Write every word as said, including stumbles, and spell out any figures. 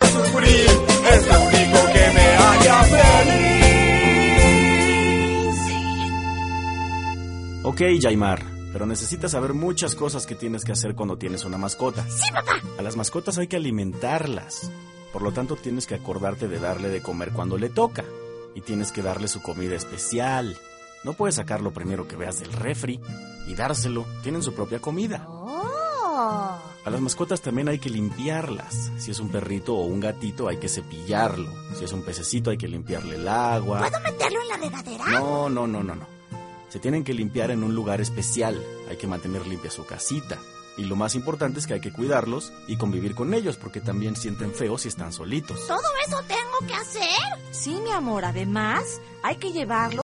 sufrir, es lo único que me haría feliz. Ok, Yaimar, pero necesitas saber muchas cosas que tienes que hacer cuando tienes una mascota. Sí, papá. A las mascotas hay que alimentarlas. Por lo tanto, tienes que acordarte de darle de comer cuando le toca. Y tienes que darle su comida especial. No puedes sacar lo primero que veas del refri y dárselo. Tienen su propia comida. Oh. A las mascotas también hay que limpiarlas. Si es un perrito o un gatito, hay que cepillarlo. Si es un pececito, hay que limpiarle el agua. ¿Puedo meterlo en la regadera? No, no, no, no, no. Se tienen que limpiar en un lugar especial. Hay que mantener limpia su casita. Y lo más importante es que hay que cuidarlos y convivir con ellos, porque también sienten feo si están solitos. ¿Todo eso tengo que hacer? Sí, mi amor, además hay que llevarlo